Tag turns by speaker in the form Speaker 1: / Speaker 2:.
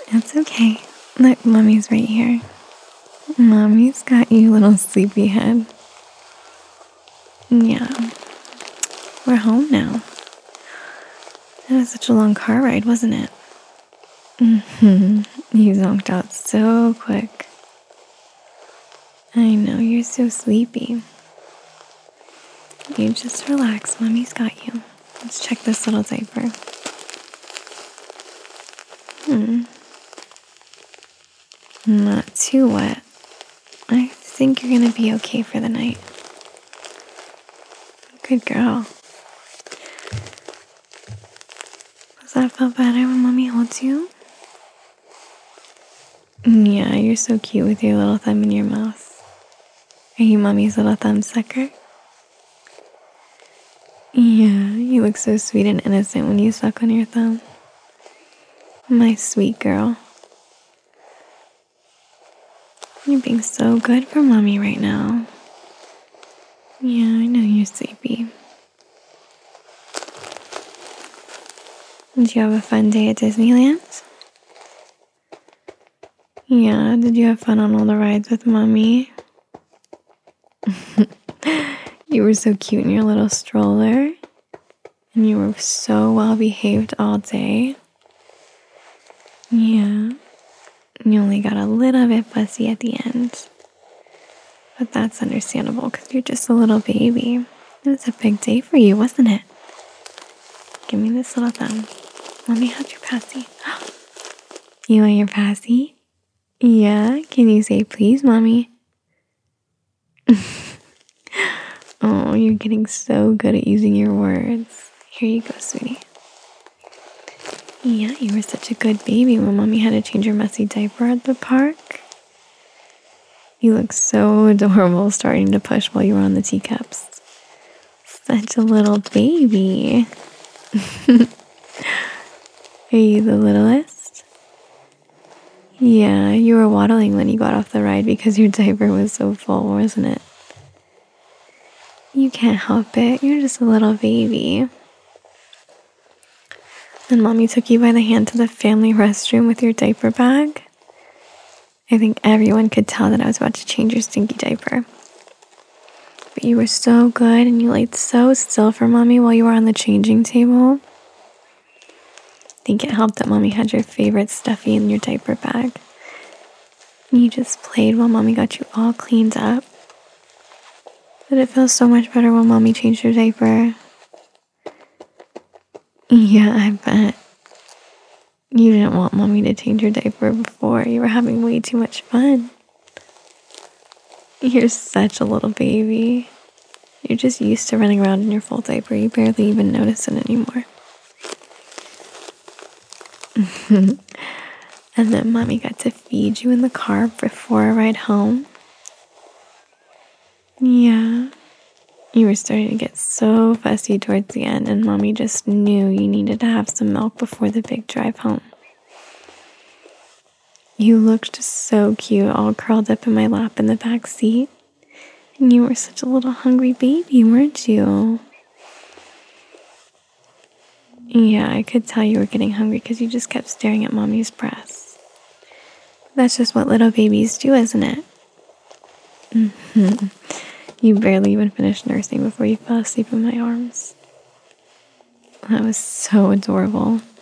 Speaker 1: It's okay. Look, mommy's right here. Mommy's got you, little sleepyhead. Yeah, we're home now. It was such a long car ride, wasn't it? You zonked out so quick. I know, you're so sleepy. You just relax. Mommy's got you. Let's check this little diaper. Not too wet. I think you're gonna be okay for the night. Good girl. Does that feel better when mommy holds you? Yeah, you're so cute with your little thumb in your mouth. Are you mommy's little thumb sucker? Yeah, you look so sweet and innocent when you suck on your thumb. My sweet girl. You're being so good for mommy right now. Yeah, I know you're sleepy. Did you have a fun day at Disneyland? Yeah, did you have fun on all the rides with mommy? You were so cute in your little stroller. And you were so well behaved all day. Yeah. You only got a little bit fussy at the end. But that's understandable because you're just a little baby. It was a big day for you, wasn't it? Give me this little thumb. Let me have your passy. You want your passy? Yeah. Can you say please, mommy? Oh, you're getting so good at using your words. Here you go, sweetie. Yeah, you were such a good baby when mommy had to change your messy diaper at the park. You look so adorable starting to push while you were on the teacups. Such a little baby. Are you the littlest? Yeah, you were waddling when you got off the ride because your diaper was so full, wasn't it? You can't help it. You're just a little baby. And mommy took you by the hand to the family restroom with your diaper bag. I think everyone could tell that I was about to change your stinky diaper. But you were so good and you laid so still for mommy while you were on the changing table. I think it helped that mommy had your favorite stuffy in your diaper bag. And you just played while mommy got you all cleaned up. But it feels so much better when mommy changed your diaper. Yeah, I bet. You didn't want mommy to change your diaper before. You were having way too much fun. You're such a little baby. You're just used to running around in your full diaper. You barely even notice it anymore. And then mommy got to feed you in the car before a ride home. Yeah. You were starting to get so fussy towards the end, and mommy just knew you needed to have some milk before the big drive home. You looked so cute, all curled up in my lap in the back seat. And you were such a little hungry baby, weren't you? Yeah, I could tell you were getting hungry because you just kept staring at mommy's breasts. That's just what little babies do, isn't it? You barely even finished nursing before you fell asleep in my arms. That was so adorable.